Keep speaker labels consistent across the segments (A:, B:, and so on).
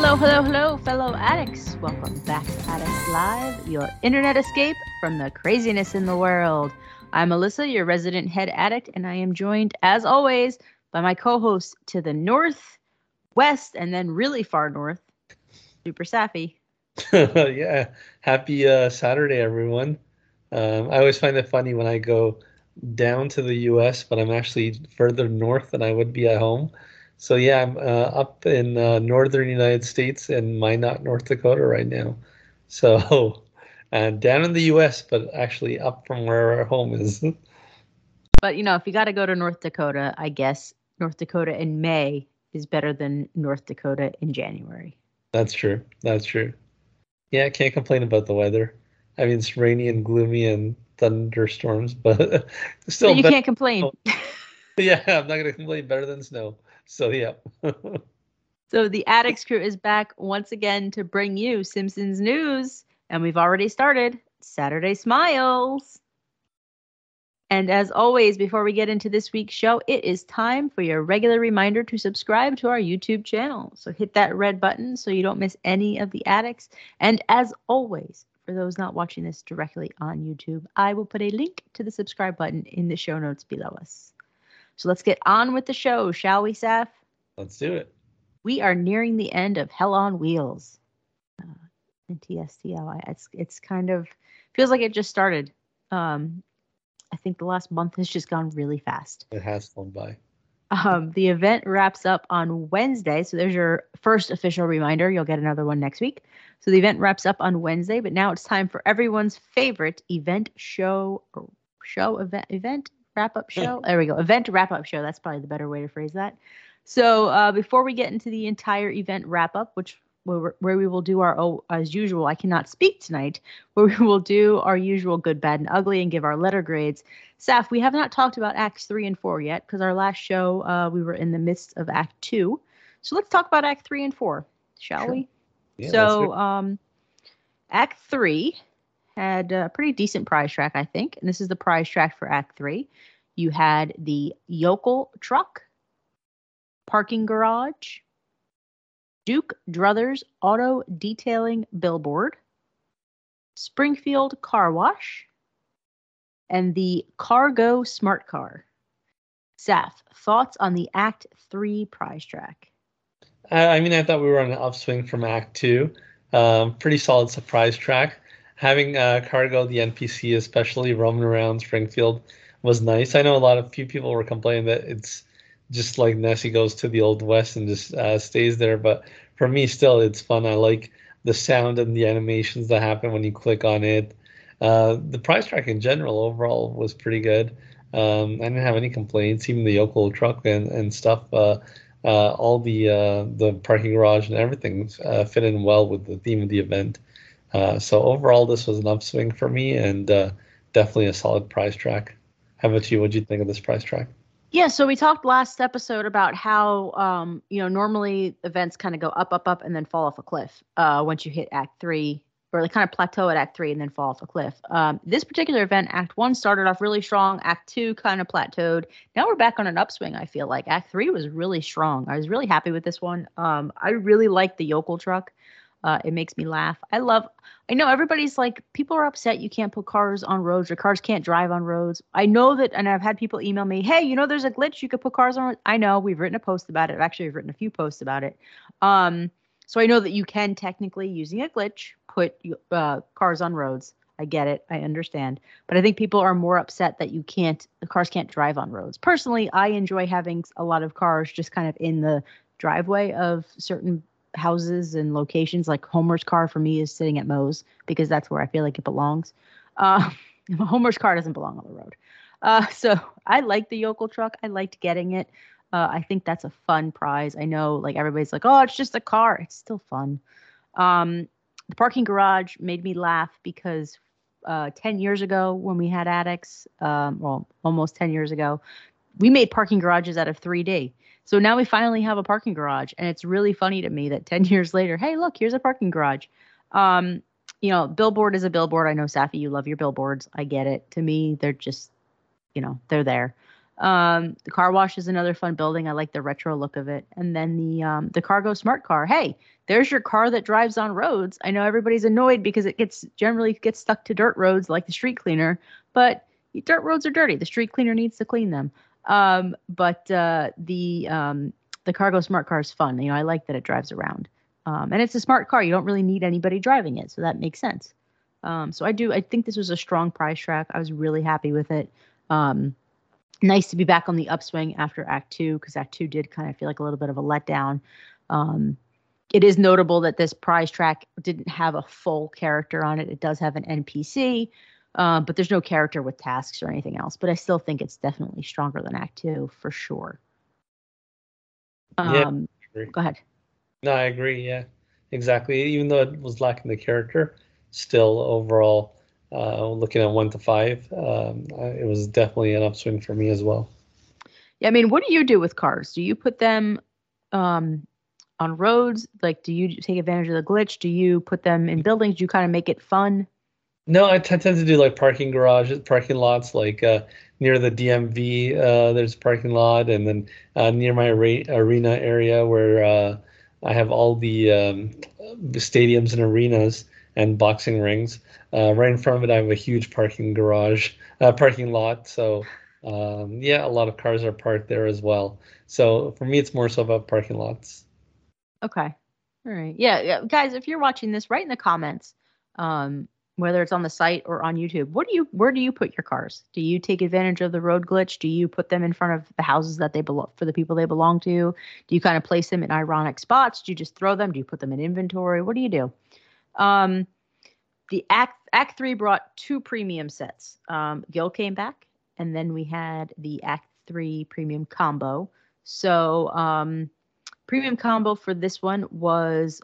A: Hello, fellow addicts. Welcome back to Addicts Live, your internet escape from the craziness in the world. I'm Alyssa, your resident head addict, and I am joined, as always, by my co-host to the north, west, and then really far north, Super Safi.
B: Yeah, happy Saturday, everyone. I always find it funny when I go down to the US, but I'm actually further north than I would be at home. So yeah, I'm up in northern United States in Minot, North Dakota right now. So down in the US, but actually up from where our home is.
A: But, if you got to go to North Dakota, I guess North Dakota in May is better than North Dakota in January.
B: That's true. That's true. Yeah, I can't complain about the weather. I mean, it's rainy and gloomy and thunderstorms, but
A: But
B: still
A: you
B: better.
A: can't complain.
B: Yeah, I'm not gonna complain. Better than snow. So yeah.
A: So the Addicts crew is back once again to bring you Simpsons news, and we've already started Saturday Smiles. And as always, before we get into this week's show, it is time for your regular reminder to subscribe to our YouTube channel. So hit that red button so you don't miss any of the Addicts. And as always, for those not watching this directly on YouTube, I will put a link to the subscribe button in the show notes below us. So let's get on with the show, shall we, Saf?
B: Let's do it.
A: We are nearing the end of Hell on Wheels. In TSTL, it's kind of feels like it just started. I think the last month has just gone really fast.
B: It has flown by.
A: The event wraps up on Wednesday, so there's your first official reminder. You'll get another one next week. So the event wraps up on Wednesday, but now it's time for everyone's favorite event event wrap up show. There we go, event wrap up show. That's probably the better way to phrase that. So before we get into the entire event wrap up, where we will do our, as usual, I cannot speak tonight, where we will do our usual good, bad, and ugly and give our letter grades. Saf, we have not talked about Acts 3 and 4 yet because our last show, we were in the midst of Act 2. So let's talk about Act 3 and 4, shall we?
B: Yeah,
A: so Act 3 had a pretty decent prize track, I think. And this is the prize track for Act 3. You had the yokel truck, parking garage, Duke Druthers Auto Detailing Billboard, Springfield Car Wash, and the Cargo Smart Car. Saf, thoughts on the Act 3 prize track?
B: I mean, I thought we were on an upswing from Act 2. Pretty solid surprise track. Having Cargo, the NPC, especially roaming around Springfield, was nice. I know few people were complaining that it's just like Nessie goes to the Old West and just stays there. But for me, still, it's fun. I like the sound and the animations that happen when you click on it. The price track in general overall was pretty good. I didn't have any complaints. Even the yokel truck and stuff. All the parking garage and everything fit in well with the theme of the event. So overall, this was an upswing for me and definitely a solid price track. How about you? What'd you think of this price track?
A: Yeah, so we talked last episode about how, normally events kind of go up, and then fall off a cliff once you hit Act 3, or they kind of plateau at Act 3 and then fall off a cliff. This particular event, Act 1 started off really strong. Act 2 kind of plateaued. Now we're back on an upswing, I feel like. Act 3 was really strong. I was really happy with this one. I really like the yokel truck. It makes me laugh. I know everybody's like, people are upset you can't put cars on roads or cars can't drive on roads. I know that, and I've had people email me, hey, there's a glitch. You could put cars on roads. I know, we've written a post about it. Actually, we've written a few posts about it. So I know that you can technically, using a glitch, put cars on roads. I get it. I understand. But I think people are more upset that the cars can't drive on roads. Personally, I enjoy having a lot of cars just kind of in the driveway of certain houses and locations. Like Homer's car for me is sitting at Moe's because that's where I feel like it belongs. Homer's car doesn't belong on the road. So I like the yokel truck. I liked getting it. I think that's a fun prize. I know like everybody's like, oh, it's just a car. It's still fun. The parking garage made me laugh because 10 years ago when we had addicts, almost 10 years ago, we made parking garages out of 3D. So now we finally have a parking garage, and it's really funny to me that 10 years later, hey, look, here's a parking garage. Billboard is a billboard. I know, Safi, you love your billboards. I get it. To me, they're just, they're there. The car wash is another fun building. I like the retro look of it. And then the cargo smart car. Hey, there's your car that drives on roads. I know everybody's annoyed because it generally gets stuck to dirt roads like the street cleaner, but dirt roads are dirty. The street cleaner needs to clean them. But the cargo smart car is fun. I like that it drives around. And it's a smart car. You don't really need anybody driving it, so that makes sense. So I think this was a strong price track. I was really happy with it. Nice to be back on the upswing after Act 2, because Act 2 did kind of feel like a little bit of a letdown. It is notable that this prize track didn't have a full character on it. It does have an NPC, but there's no character with tasks or anything else. But I still think it's definitely stronger than Act 2 for sure.
B: Yeah,
A: go ahead.
B: No, I agree. Yeah, exactly. Even though it was lacking the character, still overall, looking at 1 to 5, it was definitely an upswing for me as well.
A: Yeah, I mean, what do you do with cars? Do you put them on roads? Like, do you take advantage of the glitch? Do you put them in buildings? Do you kind of make it fun?
B: No, I tend to do like parking garages, parking lots, like near the DMV. There's a parking lot, and then near my arena area where I have all the stadiums and arenas and boxing rings. Right in front of it, I have a huge parking lot. So yeah, a lot of cars are parked there as well. So for me, it's more so about parking lots.
A: Okay. All right. Yeah, guys, if you're watching this, write in the comments, whether it's on the site or on YouTube. Where do you put your cars? Do you take advantage of the road glitch? Do you put them in front of the houses that they belong for the people they belong to? Do you kind of place them in ironic spots? Do you just throw them? Do you put them in inventory? What do you do? The Act 3 brought 2 premium sets. Gil came back, and then we had the Act 3 premium combo. So premium combo for this one was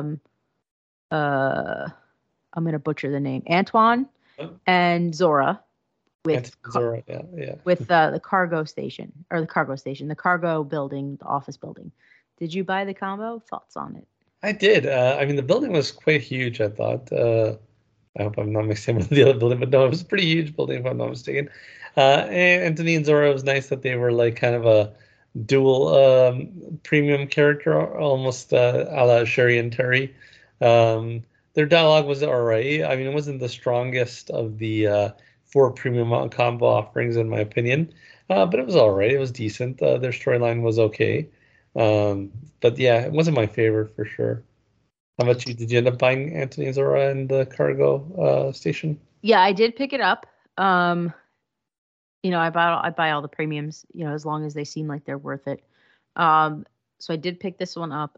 A: I'm going to butcher the name, Antoine and Zora with
B: Zora, yeah.
A: With the cargo building, the office building. Did you buy the combo? Thoughts on it?
B: I did. I mean, the building was quite huge, I thought. I hope I'm not mixing with the other building, but no, it was a pretty huge building, if I'm not mistaken. And Anthony and Zora, it was nice that they were like kind of a dual premium character, almost a la Sherry and Terry. Their dialogue was all right. I mean, it wasn't the strongest of the 4 premium combo offerings, in my opinion, but it was all right. It was decent. Their storyline was okay. But yeah, it wasn't my favorite for sure. How about you? Did you end up buying Anthony Zora and the cargo station?
A: Yeah, I did pick it up. I buy all the premiums, as long as they seem like they're worth it. So I did pick this one up.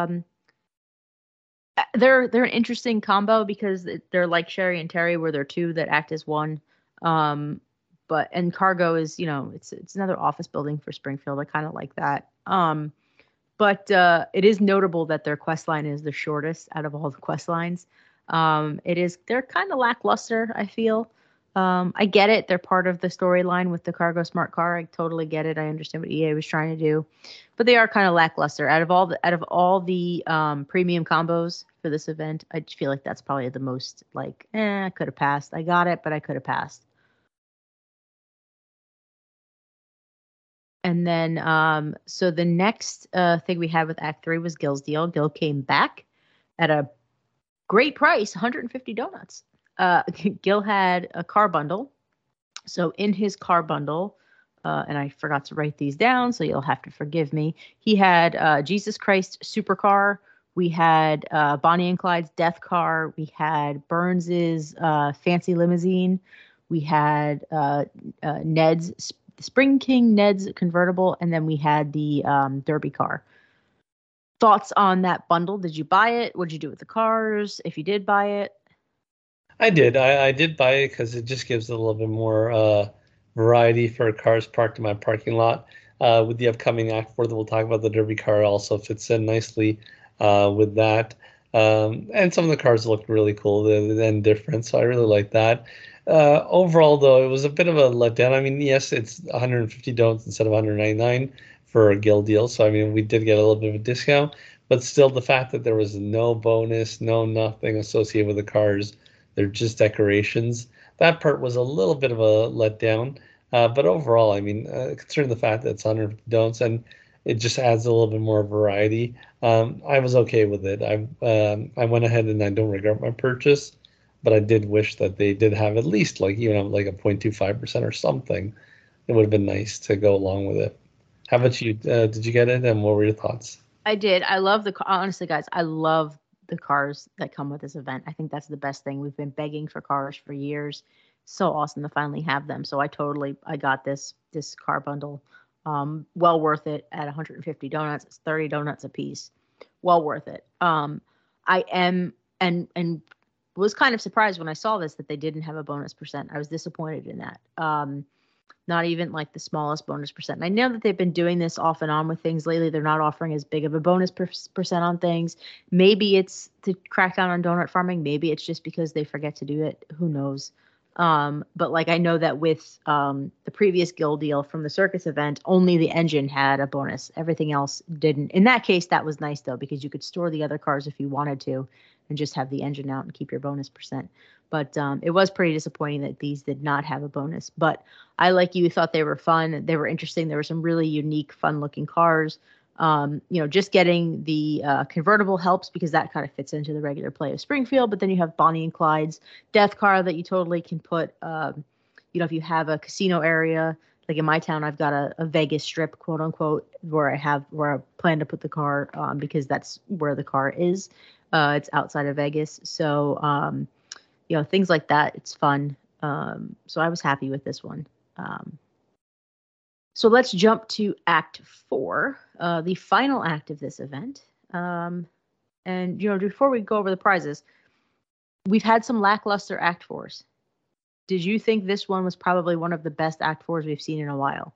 A: They're an interesting combo because they're like Sherry and Terry, where they're 2 that act as 1. And cargo is, it's another office building for Springfield. I kind of like that. But it is notable that their quest line is the shortest out of all the quest lines. They're kind of lackluster, I feel. I get it. They're part of the storyline with the cargo smart car. I totally get it. I understand what EA was trying to do, but they are kind of lackluster. Out of all the premium combos for this event, I feel like that's probably the most like, I could have passed. I got it, but I could have passed. And then, so the next thing we had with Act 3 was Gil's deal. Gil came back at a great price, 150 donuts. Gil had a car bundle. So in his car bundle, and I forgot to write these down, so you'll have to forgive me. He had Jesus Christ Supercar. We had Bonnie and Clyde's Death Car. We had Burns's Fancy Limousine. We had Ned's Spring King Ned's convertible, and then we had the Derby car. Thoughts on that bundle? Did you buy it? What did you do with the cars? If you did buy it?
B: I did. I did buy it because it just gives a little bit more variety for cars parked in my parking lot. With the upcoming Act 4 that we'll talk about, the Derby car also fits in nicely with that. And some of the cars looked really cool and different, so I really like that. Overall, though, it was a bit of a letdown. I mean, yes, it's 150 donuts instead of 199 for a Gil deal, so I mean, we did get a little bit of a discount, but still the fact that there was no bonus, no nothing associated with the cars, they're just decorations. That part was a little bit of a letdown. But overall, I mean, considering the fact that it's 150 donuts and it just adds a little bit more variety, I was okay with it. I went ahead and I don't regret my purchase, but I did wish that they did have at least like like a 0.25% or something. It would have been nice to go along with it. How about you? Did you get it? And what were your thoughts?
A: I did. I love honestly, guys, I love the cars that come with this event. I think that's the best thing. We've been begging for cars for years. So awesome to finally have them. So I got this car bundle. Well worth it at 150 donuts. It's 30 donuts a piece. Well worth it. I am and was kind of surprised when I saw this that they didn't have a bonus percent. I was disappointed in that. Not even like the smallest bonus percent. And I know that they've been doing this off and on with things lately. They're not offering as big of a bonus percent on things. Maybe it's to crack down on donut farming. Maybe it's just because they forget to do it. Who knows? But like I know that with the previous guild deal from the circus event, only the engine had a bonus. Everything else didn't. In that case, that was nice though, because you could store the other cars if you wanted to and just have the engine out and keep your bonus percent. But it was pretty disappointing that these did not have a bonus. But I, like you, thought they were fun. They were interesting. There were some really unique, fun-looking cars. Just getting the convertible helps because that kind of fits into the regular play of Springfield. But then you have Bonnie and Clyde's death car that you totally can put, if you have a casino area. Like in my town, I've got a Vegas strip, quote unquote, where I plan to put the car because that's where the car is. It's outside of Vegas. So, things like that. It's fun. So I was happy with this one. So let's jump to Act 4, the final act of this event. And before we go over the prizes, we've had some lackluster Act 4s. Did you think this one was probably one of the best Act 4s we've seen in a while?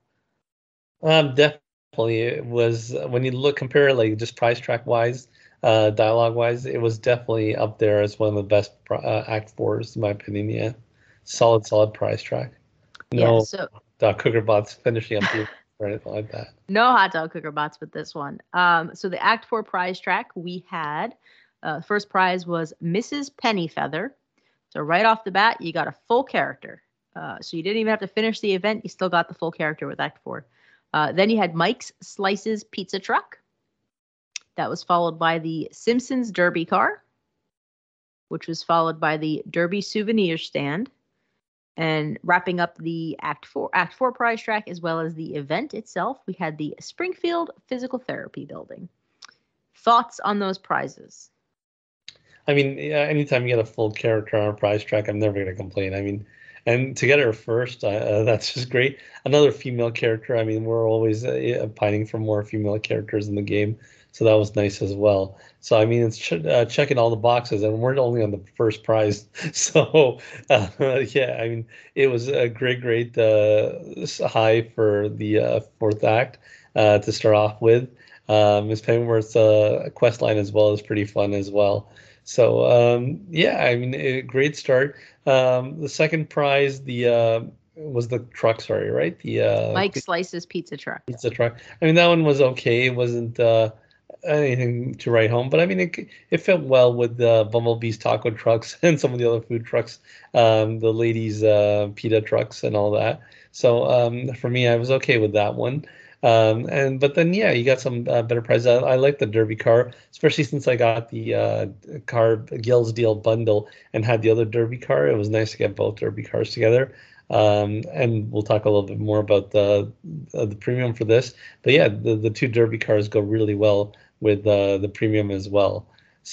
B: Definitely. It was when you compare like just price track wise, dialogue wise, it was definitely up there as one of the best Act 4s in my opinion. Yeah, solid price track. No,
A: Yeah, so
B: cooker bots finishing up you or anything like that.
A: no hot dog cooker bots with this one. So the Act 4 prize track, we had first prize was Mrs. Pennyfeather. So right off the bat, you got a full character. So you didn't even have to finish the event. You still got the full character with Act 4. Then you had Mike's Slices Pizza Truck. That was followed by the Simpsons Derby car, which was followed by the Derby Souvenir Stand. And wrapping up the Act 4 prize track, as well as the event itself, we had the Springfield Physical Therapy Building. Thoughts on those prizes?
B: I mean, anytime you get a full character on a prize track, I'm never going to complain. I mean, and to get her first, that's just great. Another female character. I mean, we're always pining for more female characters in the game, so that was nice as well. So I mean, it's checking all the boxes, and we're only on the first prize. So yeah, I mean, it was a great high for the fourth act to start off with. Miss Pennyworth's quest line as well is pretty fun as well. So yeah, I mean, a great start. The second prize, was the truck, sorry, right? The
A: Mike Slice's Pizza Truck.
B: Pizza truck. I mean, that one was okay. It wasn't anything to write home, but I mean, it fit well with Bumblebee's taco trucks and some of the other food trucks, the ladies' pita trucks and all that. So for me, I was okay with that one. But then yeah, you got some better prizes. I like the Derby car, especially since I got the car Gills Deal bundle and had the other Derby car. It was nice to get both Derby cars together. And we'll talk a little bit more about the premium for this. But yeah, the two Derby cars go really well with the premium as well.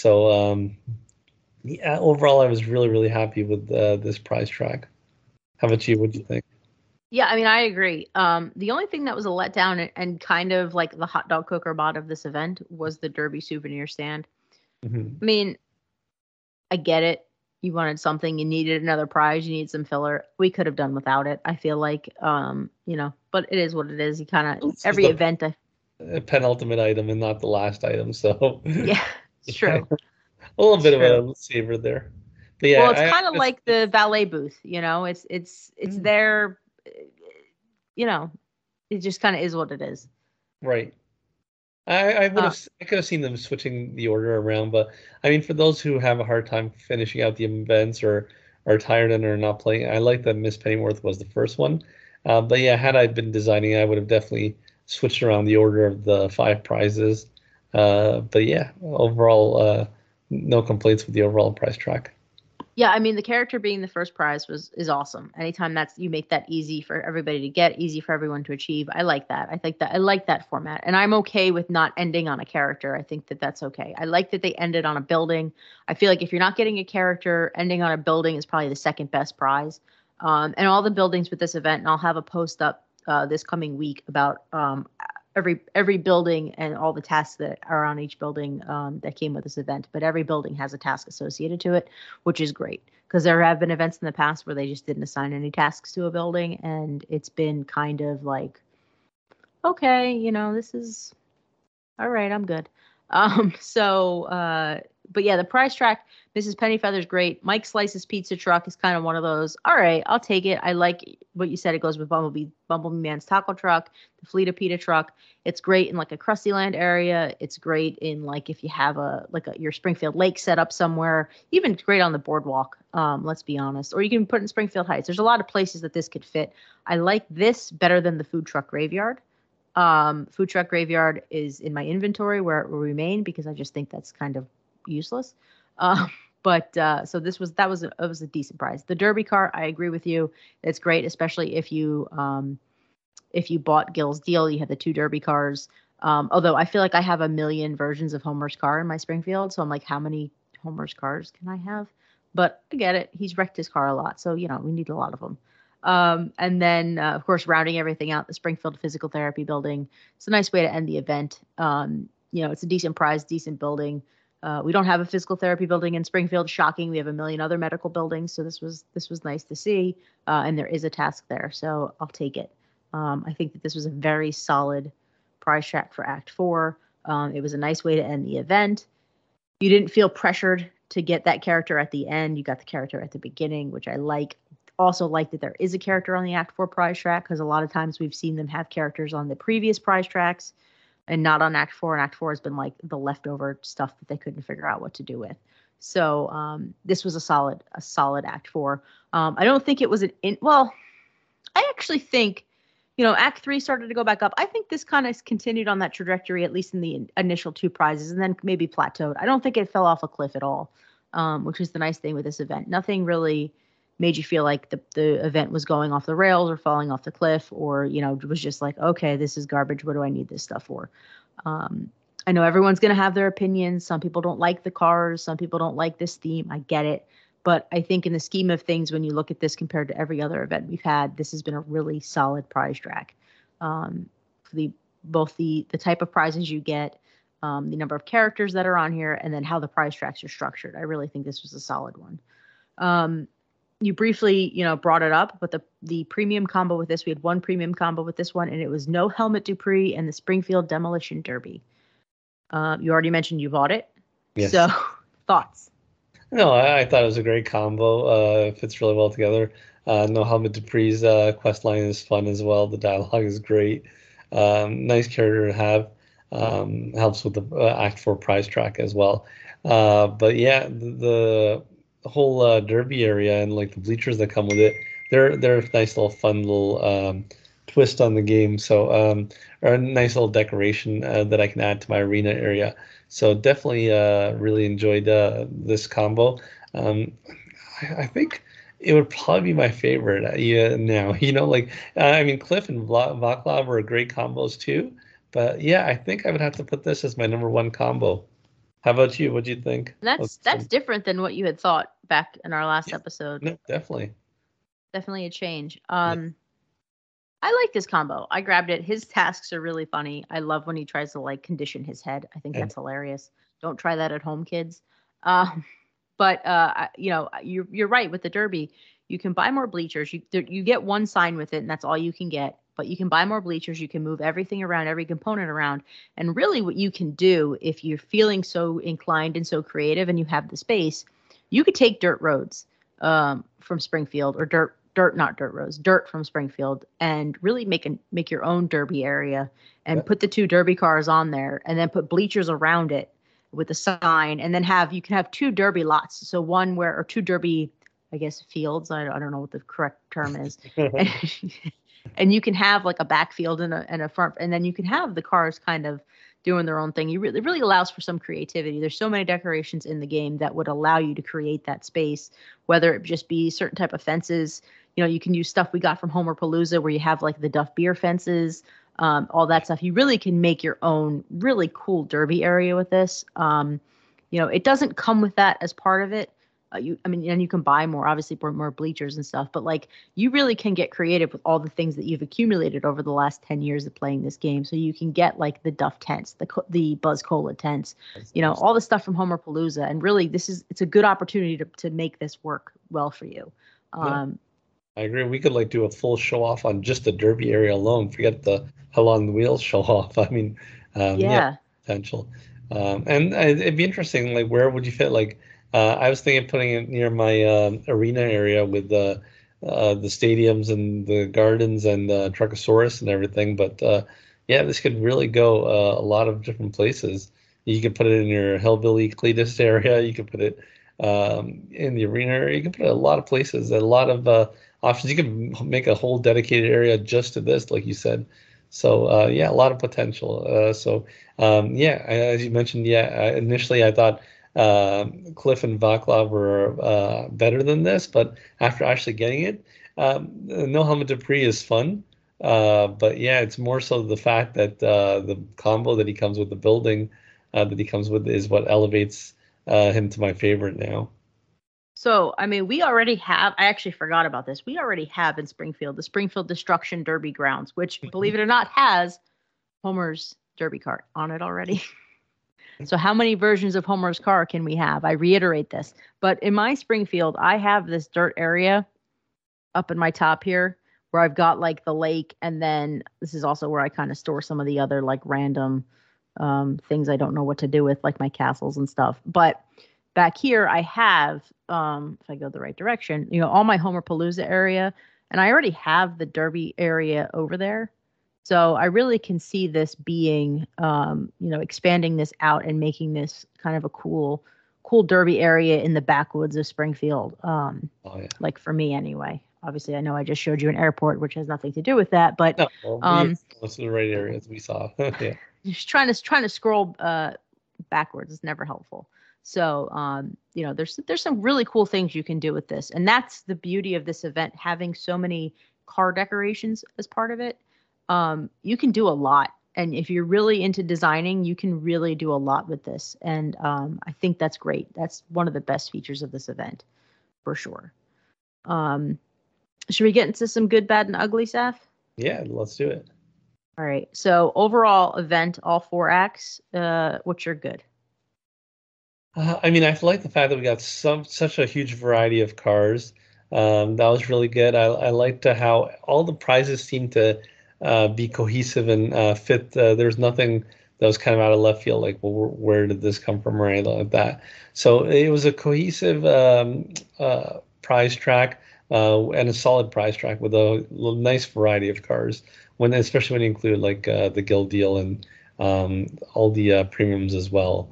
B: So yeah, overall, I was really happy with this prize track. How about you? What do you think?
A: Yeah, I mean, I agree. The only thing that was a letdown and kind of like the hot dog cooker bot of this event was the Derby souvenir stand.
B: Mm-hmm.
A: I mean, I get it. You wanted something, you needed another prize, you need some filler. We could have done without it. I feel like, but it is what it is. You kind of every event.
B: A penultimate item and not the last item, so
A: Yeah, it's true.
B: A little bit of a saver there. But yeah,
A: well, it's kind of like the valet booth. It's there. It just kind of is what it is.
B: Right. I could have seen them switching the order around, but I mean, for those who have a hard time finishing out the events or are tired and are not playing, I like that Miss Pennyworth was the first one. But yeah, had I been designing, I would have definitely switched around the order of the 5 prizes. But yeah, overall, no complaints with the overall price track.
A: Yeah, I mean the character being the first prize is awesome. Anytime that's you make that easy for everybody to get, easy for everyone to achieve. I like that. I like that format, and I'm okay with not ending on a character. I think that that's okay. I like that they ended on a building. I feel like if you're not getting a character, ending on a building is probably the second best prize. And all the buildings with this event, and I'll have a post up this coming week about every building and all the tasks that are on each building that came with this event. But every building has a task associated to it, which is great because there have been events in the past where they just didn't assign any tasks to a building, and it's been kind of like, okay, this is all right, I'm good. But yeah, the price track, Mrs. Pennyfeather's great. Mike Slice's pizza truck is kind of one of those. All right, I'll take it. I like what you said. It goes with Bumblebee Man's taco truck, the Fleeta Pita truck. It's great in like a Krusty Land area. It's great in like if you have your Springfield Lake set up somewhere. Even great on the boardwalk. Let's be honest. Or you can put it in Springfield Heights. There's a lot of places that this could fit. I like this better than the food truck graveyard. Food truck graveyard is in my inventory where it will remain because I just think that's kind of useless. So that was a decent prize. The Derby car, I agree with you. It's great, especially if you bought Gil's deal, you had the 2 Derby cars. Although I feel like I have a million versions of Homer's car in my Springfield, so I'm like, how many Homer's cars can I have? But I get it. He's wrecked his car a lot, so we need a lot of them. And then, of course, rounding everything out, the Springfield Physical Therapy building. It's a nice way to end the event. It's a decent prize, decent building. We don't have a physical therapy building in Springfield. Shocking. We have a million other medical buildings, so this was nice to see. And there is a task there, so I'll take it. I think that this was a very solid prize track for Act 4. It was a nice way to end the event. You didn't feel pressured to get that character at the end. You got the character at the beginning, which I like. Also like that there is a character on the Act 4 prize track because a lot of times we've seen them have characters on the previous prize tracks and not on Act 4. And Act 4 has been like the leftover stuff that they couldn't figure out what to do with. So this was a solid Act 4. I don't think it was I actually think, Act 3 started to go back up. I think this kind of continued on that trajectory, at least in the initial 2 prizes, and then maybe plateaued. I don't think it fell off a cliff at all, which is the nice thing with this event. Nothing really made you feel like the event was going off the rails or falling off the cliff, or it was just like, okay, this is garbage, what do I need this stuff for? I know everyone's going to have their opinions. Some people don't like the cars, some people don't like this theme. I get it, but I think in the scheme of things, when you look at this compared to every other event we've had, this has been a really solid prize track. Both the type of prizes you get, the number of characters that are on here, and then how the prize tracks are structured. I really think this was a solid one. You briefly, brought it up, but the premium combo with this, we had one premium combo with this one, and it was No Helmet Dupree and the Springfield Demolition Derby. You already mentioned you bought it.
B: Yes.
A: So, thoughts?
B: No, I thought it was a great combo. It fits really well together. No Helmet Dupree's quest line is fun as well. The dialogue is great. Nice character to have. Helps with the Act 4 prize track as well. But yeah, the whole derby area and like the bleachers that come with it, they're a nice little fun little twist on the game. So or a nice little decoration that I can add to my arena area. So definitely really enjoyed this combo. I think it would probably be my favorite now. I mean, Cliff and Vaclav were great combos too. But yeah, I think I would have to put this as my number 1 combo. How about you? What do you think?
A: That's different than what you had thought back in our last episode.
B: No, definitely.
A: Definitely a change. I like this combo. I grabbed it. His tasks are really funny. I love when he tries to like condition his head. I think that's hilarious. Don't try that at home, kids. But you're right with the Derby. You can buy more bleachers. You get one sign with it, and that's all you can get. But you can buy more bleachers. You can move everything around, every component around. And really what you can do, if you're feeling so inclined and so creative and you have the space, you could take dirt roads from Springfield, or dirt from Springfield, and really make your own Derby area and put the 2 Derby cars on there, and then put bleachers around it with a sign, and then you can have 2 Derby lots. So or 2 Derby, I guess, fields. I don't know what the correct term is. And you can have like a backfield and a front, and then you can have the cars kind of doing their own thing. It really allows for some creativity. There's so many decorations in the game that would allow you to create that space, whether it just be certain type of fences. You know, you can use stuff we got from Homer Palooza where you have like the Duff Beer fences, all that stuff. You really can make your own really cool derby area with this. It doesn't come with that as part of it. And you can buy more, obviously, more bleachers and stuff. But like, you really can get creative with all the things that you've accumulated over the last 10 years of playing this game. So you can get like the Duff tents, the Buzz Cola tents, all the stuff from Homer Palooza. And really, it's a good opportunity to make this work well for you.
B: I agree. We could like do a full show off on just the derby area alone. Forget the how long the wheels show off. I mean, potential. And it'd be interesting. Like, where would you fit? Like, I was thinking of putting it near my arena area with the stadiums and the gardens and Truckosaurus and everything. But this could really go a lot of different places. You could put it in your Hillbilly Cletus area. You could put it in the arena area. You could put it a lot of places. A lot of options. You could make a whole dedicated area just to this, like you said. So a lot of potential. As you mentioned, initially I thought Cliff and Vaclav were better than this, but after actually getting it, No Helmet Dupree is fun. But yeah, it's more so the fact that the combo that he comes with, the building that he comes with, is what elevates him to my favorite now.
A: So, I mean, we already have, I actually forgot about this. We already have in Springfield, the Springfield Destruction Derby Grounds, which, believe it or not, has Homer's Derby cart on it already. So how many versions of Homer's car can we have? I reiterate this. But in my Springfield, I have this dirt area up in my top here where I've got like the lake. And then this is also where I kind of store some of the other like random things I don't know what to do with, like my castles and stuff. But back here, I have, if I go the right direction, all my Homer Palooza area. And I already have the Derby area over there. So I really can see this being, expanding this out and making this kind of a cool derby area in the backwoods of Springfield. Like for me anyway. Obviously, I know I just showed you an airport, which has nothing to do with that. But
B: most of the right areas we saw. Yeah.
A: Just trying to scroll backwards is never helpful. So there's some really cool things you can do with this, and that's the beauty of this event, having so many car decorations as part of it. You can do a lot. And if you're really into designing, you can really do a lot with this. And I think that's great. That's one of the best features of this event, for sure. Should we get into some good, bad, and ugly, Seth?
B: Yeah, let's do it.
A: All right. So overall event, all 4 acts, what's your good?
B: I like the fact that we got such a huge variety of cars. That was really good. I liked how all the prizes seemed to be cohesive and fit. There's nothing that was kind of out of left field, like, well, where did this come from or anything like that. So it was a cohesive prize track and a solid prize track with a nice variety of cars. Especially when you include like the Guild deal and all the premiums as well.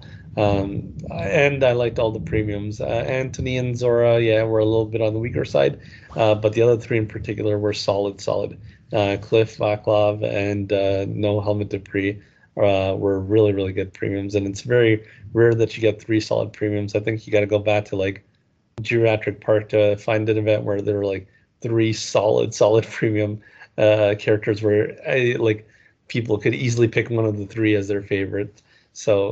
B: And I liked all the premiums. Anthony and Zora, were a little bit on the weaker side, but the other 3 in particular were solid. Cliff, Vaclav, and No Helmet Dupree were really, really good premiums. And it's very rare that you get 3 solid premiums. I think you got to go back to like Geriatric Park to find an event where there were like 3 solid premium characters where people could easily pick one of the 3 as their favorite. So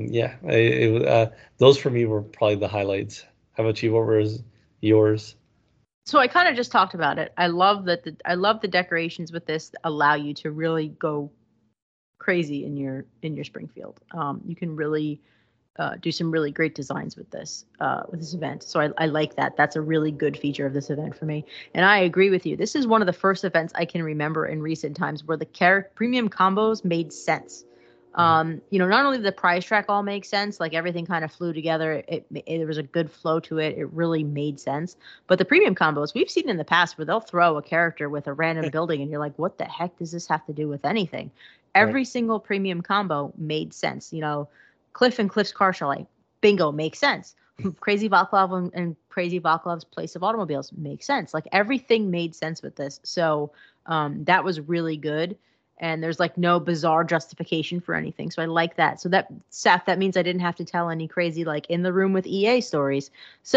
B: those for me were probably the highlights. How about you? What was yours?
A: So I kind of just talked about it. I love the decorations with this allow you to really go crazy in your Springfield. You can really do some really great designs with this event. So I like that. That's a really good feature of this event for me. And I agree with you. This is one of the first events I can remember in recent times where the premium combos made sense. Not only the prize track all makes sense, like everything kind of flew together. There was a good flow to it. It really made sense. But the premium combos we've seen in the past where they'll throw a character with a random building and you're like, what the heck does this have to do with anything? Every single premium combo made sense. Cliff and Cliff's Car Chalet, bingo, makes sense. Crazy Vaclav and Crazy Vaclav's Place of Automobiles makes sense. Like everything made sense with this. So that was really good. And there's like no bizarre justification for anything. So I like that. So that Seth, that means I didn't have to tell any crazy like in the room with EA stories. So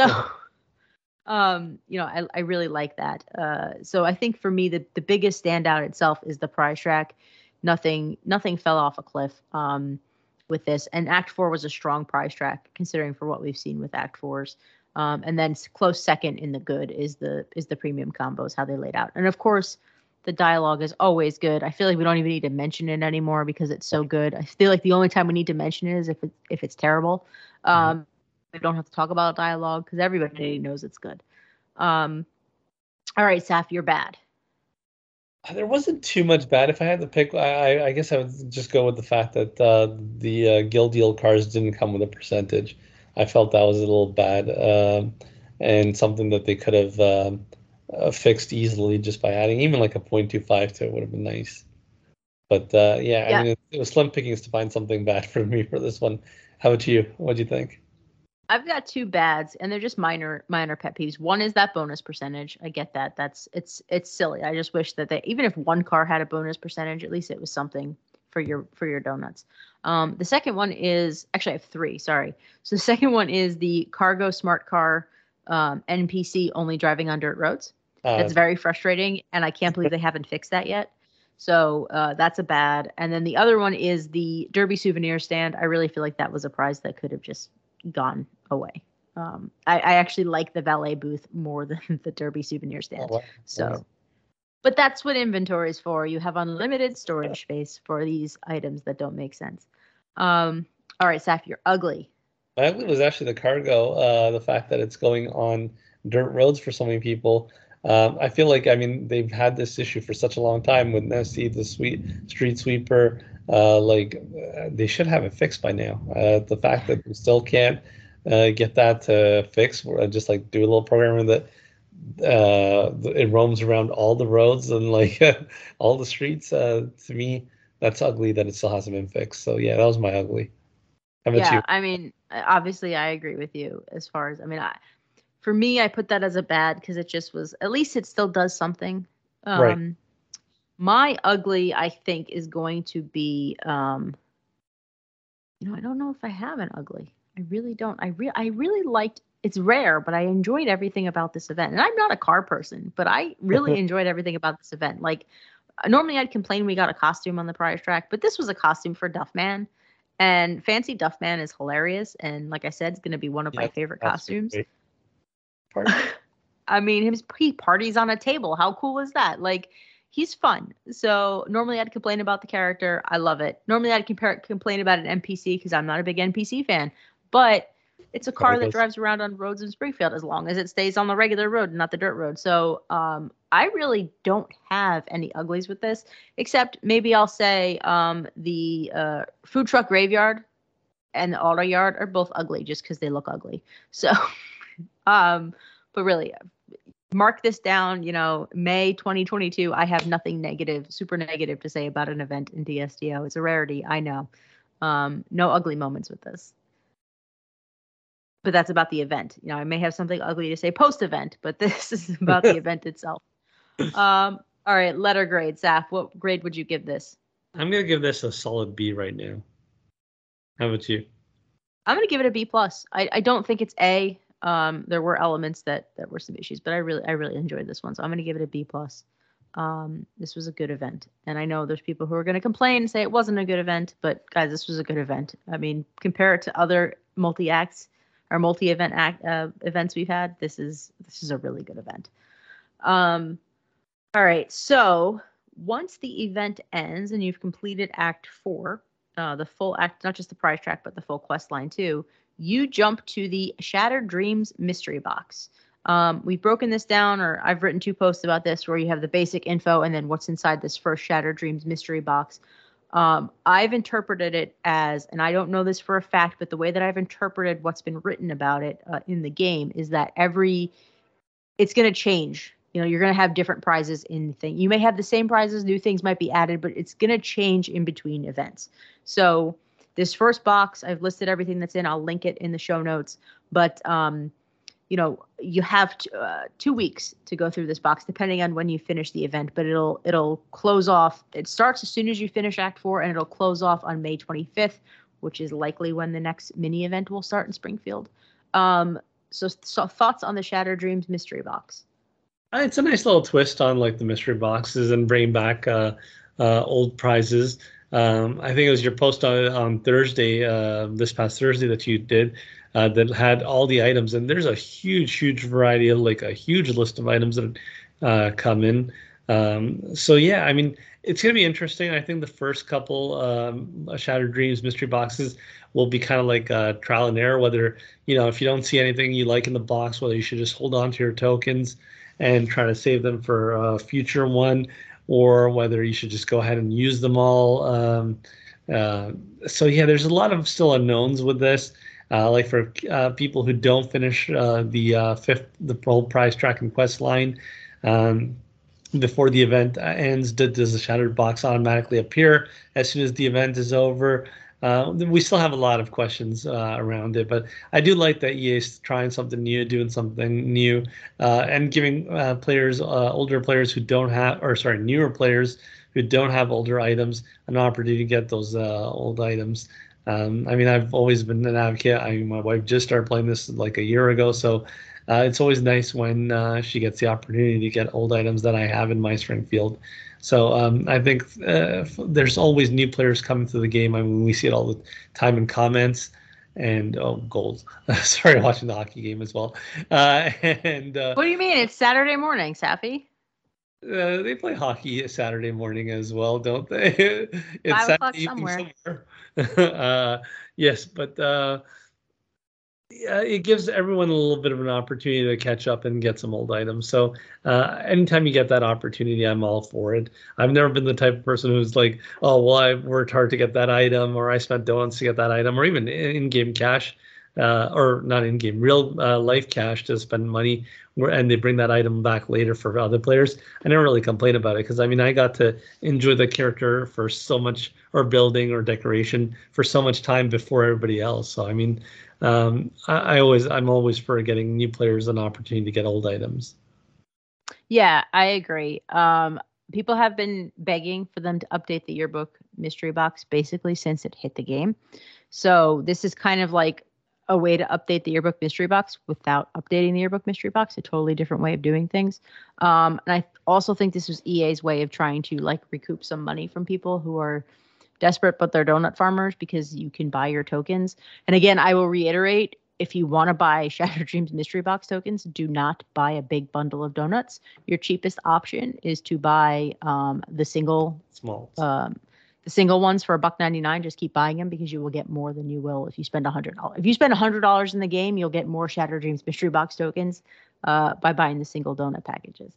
A: I really like that. So I think for me the biggest standout itself is the prize track. Nothing fell off a cliff. With this, and Act 4 was a strong prize track considering for what we've seen with Act 4s. And then close second in the good is the premium combos, how they laid out. And of course, the dialogue is always good. I feel like we don't even need to mention it anymore because it's so good. I feel like the only time we need to mention it is if it's terrible. We don't have to talk about dialogue because everybody knows it's good. All right, Saf, you're bad.
B: There wasn't too much bad. If I had to pick, I guess I would just go with the fact that the Guild Deal cars didn't come with a percentage. I felt that was a little bad, and something that they could have fixed easily just by adding even like a 0.25 to it would have been nice. But yeah, I mean, it was slim pickings to find something bad for me for this one. How about you? What do you think?
A: I've got two bads, and they're just minor pet peeves. One is that bonus percentage. I get that. It's silly. I just wish that they, even if one car had a bonus percentage, at least it was something for your donuts. The second one is actually I have three. Sorry. So the second one is the cargo smart car NPC only driving on dirt roads. That's very frustrating, and I can't believe they haven't fixed that yet. So that's a bad. And then the other one is the Derby souvenir stand. I really feel like that was a prize that could have just gone away. I actually like the valet booth more than the Derby souvenir stand. Oh, wow. So, but that's what inventory is for. You have unlimited storage space for these items that don't make sense. All right, Saf, you're ugly.
B: My ugly was actually the cargo. The fact that it's going on dirt roads for so many people. I feel like, I mean, they've had this issue for such a long time with Nessie, the street sweeper. They should have it fixed by now. The fact that we still can't get that fixed, just like do a little programming that it roams around all the roads and like all the streets. To me, that's ugly that it still hasn't been fixed. So yeah, that was my ugly. How about you?
A: I mean, obviously, I agree with you as far as for me, I put that as a bad because it just was. At least it still does something.
B: Right.
A: My ugly, I think, is going to be, I don't know if I have an ugly. I really don't. I really liked, it's rare, but I enjoyed everything about this event. And I'm not a car person, but I really enjoyed everything about this event. Like, normally I'd complain we got a costume on the prize track, but this was a costume for Duffman. And Fancy Duffman is hilarious. And like I said, it's going to be one of my favorite costumes. I mean, he parties on a table. How cool is that? Like, he's fun. So normally I'd complain about the character. I love it. Normally I'd complain about an NPC because I'm not a big NPC fan. But it's a car that drives around on roads in Springfield as long as it stays on the regular road and not the dirt road. So I really don't have any uglies with this, except maybe I'll say the food truck graveyard and the auto yard are both ugly just because they look ugly. So, but really, mark this down, May 2022. I have nothing super negative to say about an event in DSDO. It's a rarity, I know. No ugly moments with this. But that's about the event. I may have something ugly to say post-event, but this is about the event itself. All right, letter grade. Saf, what grade would you give this?
B: I'm going to give this a solid B right now. How about you?
A: I'm going to give it a B+. I don't think it's A. There were elements that were some issues, but I really enjoyed this one, so I'm going to give it a B+. This was a good event, and I know there's people who are going to complain and say it wasn't a good event, but guys, this was a good event. I mean, compare it to other multi-acts or multi-event events we've had. This is a really good event. All right, so once the event ends and you've completed Act 4, the full act, not just the prize track, but the full quest line too, you jump to the Shattered Dreams mystery box. We've broken this down, or I've written 2 posts about this, where you have the basic info and then what's inside this first Shattered Dreams mystery box. I've interpreted it as, and I don't know this for a fact, but the way that I've interpreted what's been written about it in the game is that it's going to change. You're going to have different prizes in the thing. You may have the same prizes, new things might be added, but it's going to change in between events. So this first box, I've listed everything that's in. I'll link it in the show notes. But you have 2 weeks to go through this box, depending on when you finish the event. But it'll close off. It starts as soon as you finish Act 4, and it'll close off on May 25th, which is likely when the next mini event will start in Springfield. So thoughts on the Shattered Dreams mystery box?
B: It's a nice little twist on like the mystery boxes and bring back old prizes. I think it was your post on Thursday, this past Thursday that you did, that had all the items, and there's a huge variety of like a huge list of items that come in. So yeah, I mean, it's going to be interesting. I think the first couple Shattered Dreams mystery boxes will be kind of like trial and error, whether, if you don't see anything you like in the box, whether you should just hold on to your tokens and try to save them for a future one, or whether you should just go ahead and use them all. So yeah, there's a lot of still unknowns with this. Like for people who don't finish the old prize track and quest line, before the event ends, does the Shattered box automatically appear as soon as the event is over? We still have a lot of questions around it, but I do like that EA is trying something new, doing something new, and giving players, older players who don't have, or sorry, newer players who don't have older items, an opportunity to get those old items. I mean, I've always been an advocate. My wife just started playing this like a year ago, so it's always nice when she gets the opportunity to get old items that I have in my Springfield. So I think there's always new players coming to the game. I mean, we see it all the time in comments. And goals. Sorry, watching the hockey game as well.
A: What do you mean? It's Saturday morning, Safi.
B: They play hockey Saturday morning as well, don't they? It's
A: 5 o'clock somewhere.
B: Yes, but yeah, it gives everyone a little bit of an opportunity to catch up and get some old items. So anytime you get that opportunity, I'm all for it. I've never been the type of person who's like, oh, well, I worked hard to get that item, or I spent donuts to get that item, or even in-game cash, or not in-game, real life cash to spend money, and they bring that item back later for other players. I never really complain about it, because I mean, I got to enjoy the character for so much, or building or decoration for so much time before everybody else. So I mean, I'm always for getting new players an opportunity to get old items.
A: Yeah, I agree. People have been begging for them to update the yearbook mystery box basically since it hit the game. So this is kind of like a way to update the yearbook mystery box without updating the yearbook mystery box, a totally different way of doing things. And I also think this was EA's way of trying to like recoup some money from people who are desperate but they're donut farmers, because you can buy your tokens. And again, I will reiterate, if you want to buy Shattered Dreams mystery box tokens, do not buy a big bundle of donuts. Your cheapest option is to buy the single ones for $1.99. Just keep buying them, because you will get more than you will if you spend $100. If you spend $100 in the game, you'll get more Shattered Dreams mystery box tokens by buying the single donut packages.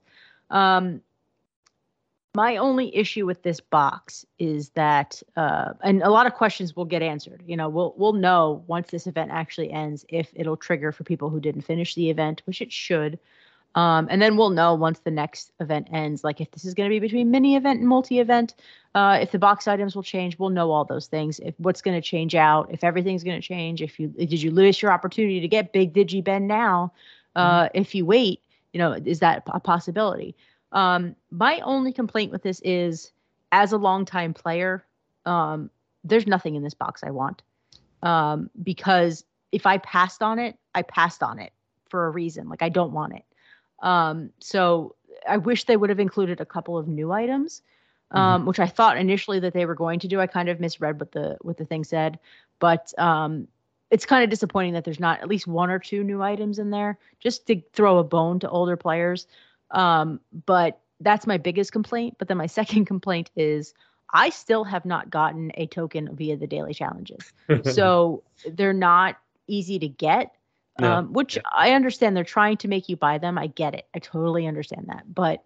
A: My only issue with this box is that, and a lot of questions will get answered. We'll know once this event actually ends if it'll trigger for people who didn't finish the event, which it should. And then we'll know once the next event ends, like if this is going to be between mini event and multi-event, if the box items will change, we'll know all those things. If what's going to change out, if everything's going to change, did you lose your opportunity to get Big Digi-Ben now? If you wait, is that a possibility? My only complaint with this is, as a longtime player, there's nothing in this box I want. Because if I passed on it for a reason. Like, I don't want it. So I wish they would have included a couple of new items, which I thought initially that they were going to do. I kind of misread what the thing said, but it's kind of disappointing that there's not at least one or two new items in there, just to throw a bone to older players. But that's my biggest complaint. But then my second complaint is I still have not gotten a token via the daily challenges. So they're not easy to get, which I understand they're trying to make you buy them. I get it. I totally understand that. But,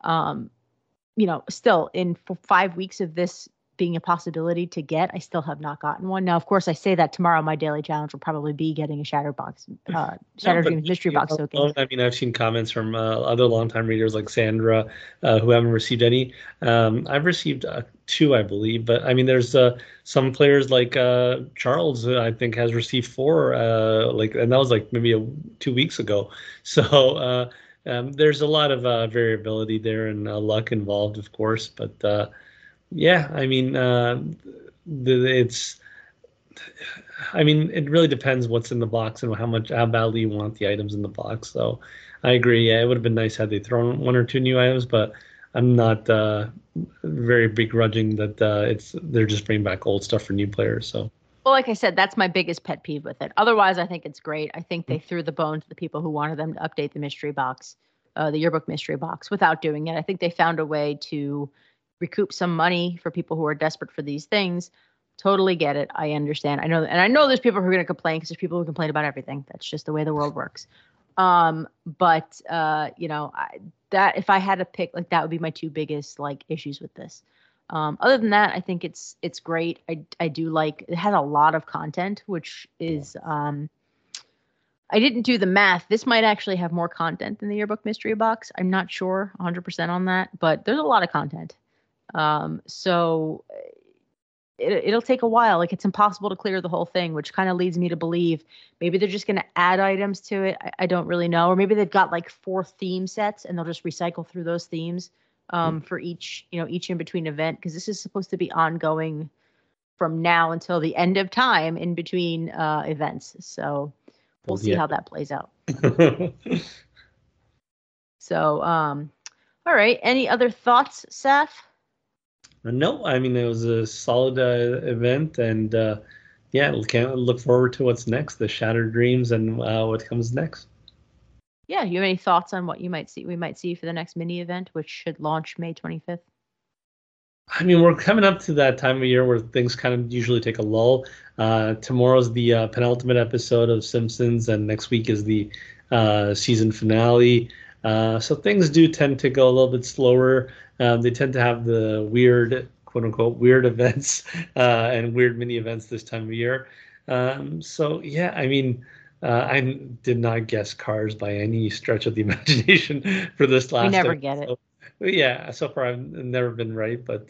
A: still in 5 weeks of this being a possibility to get, I still have not gotten one. Now, of course, I say that tomorrow my daily challenge will probably be getting a Shattered Dreams mystery box token.
B: I mean, I've seen comments from other longtime readers like Sandra who haven't received any. I've received 2, I believe. But I mean, there's some players like Charles, I think, has received 4, and that was like maybe 2 weeks ago. So there's a lot of variability there and luck involved, of course. But yeah, I mean, it's. I mean, it really depends what's in the box and how badly you want the items in the box. So I agree. Yeah, it would have been nice had they thrown 1 or 2 new items, but I'm not very begrudging that they're just bringing back old stuff for new players. So.
A: Well, like I said, that's my biggest pet peeve with it. Otherwise, I think it's great. I think they threw the bone to the people who wanted them to update the mystery box, the yearbook mystery box, without doing it. I think they found a way to recoup some money for people who are desperate for these things. Totally get it. I understand. I know, and I know there's people who are going to complain because there's people who complain about everything. That's just the way the world works. But that if I had to pick, like, that would be my 2 biggest like issues with this. Other than that, I think it's great. I do like it has a lot of content, which is I didn't do the math. This might actually have more content than the yearbook mystery box. I'm not sure 100% on that, but there's a lot of content. So it'll take a while. Like, it's impossible to clear the whole thing, which kind of leads me to believe maybe they're just going to add items to it. I don't really know. Or maybe they've got like 4 theme sets and they'll just recycle through those themes for each in between event. Because this is supposed to be ongoing from now until the end of time in between events. So we'll see how that plays out. So, all right. Any other thoughts, Saf?
B: No, I mean, it was a solid event, and can't look forward to what's next, the Shattered Dreams, and what comes next.
A: Yeah, you have any thoughts on what we might see for the next mini event, which should launch May 25th?
B: I mean, we're coming up to that time of year where things kind of usually take a lull. Tomorrow's the penultimate episode of Simpsons, and next week is the season finale. So things do tend to go a little bit slower. They tend to have the weird, quote unquote, weird events and weird mini events this time of year. So yeah, I mean, I did not guess Cars by any stretch of the imagination for this last.
A: We never get it.
B: Yeah, so far I've never been right, but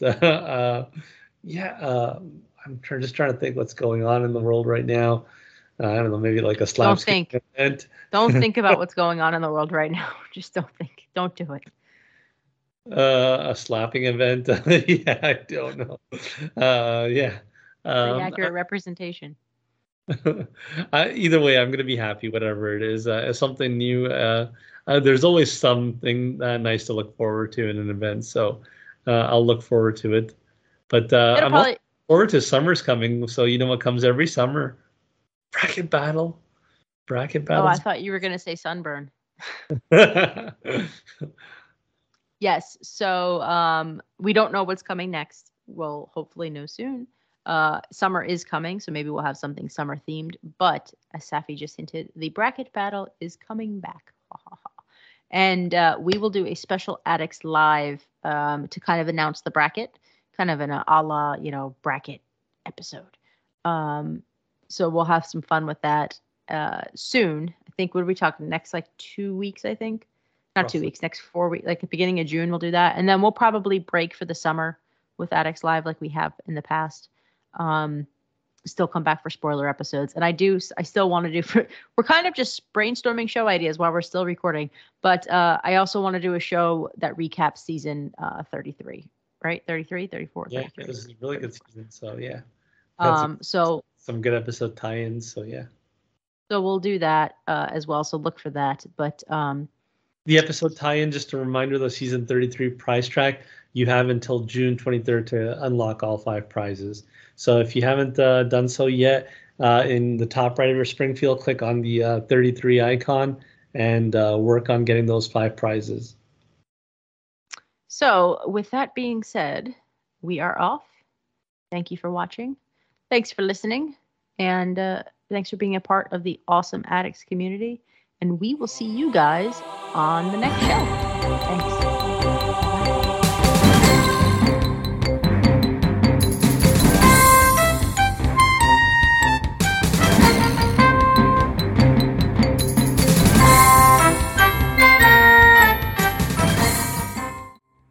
B: I'm just trying to think what's going on in the world right now. I don't know, maybe like a slapstick event.
A: Don't think about what's going on in the world right now. Just don't think. Don't do it.
B: A slapping event. Yeah, I don't know. Yeah.
A: Pretty accurate representation.
B: Either way, I'm going to be happy, whatever it is. Something new. There's always something nice to look forward to in an event, so I'll look forward to it. But I'm looking forward to summer's coming, so you know what comes every summer? Bracket battle.
A: Oh, I thought you were going to say sunburn. Yes, so we don't know what's coming next. We'll hopefully know soon. Summer is coming, so maybe we'll have something summer themed. But as Safi just hinted, the bracket battle is coming back. And we will do a special Addicts Live to kind of announce the bracket, kind of an a la, bracket episode. So we'll have some fun with that soon. I think, what are we talking, next 2 weeks, I think? Not 2 weeks, next 4 weeks, like the beginning of June, we'll do that. And then we'll probably break for the summer with Addicts Live like we have in the past. Still come back for spoiler episodes. And I still want to do, we're kind of just brainstorming show ideas while we're still recording. But I also want to do a show that recaps season 33, right? 33, 34,
B: yeah,
A: 33.
B: This is a really good season, so yeah.
A: So
B: some good episode tie-ins, so yeah.
A: So we'll do that as well. So look for that. But
B: the episode tie-in, just a reminder, the season 33 prize track, you have until June 23rd to unlock all 5 prizes. So if you haven't done so yet, in the top right of your Springfield, click on the 33 icon and work on getting those 5 prizes.
A: So with that being said, we are off. Thank you for watching. Thanks for listening. And thanks for being a part of the awesome Addicts community. And we will see you guys on the next show. Thanks.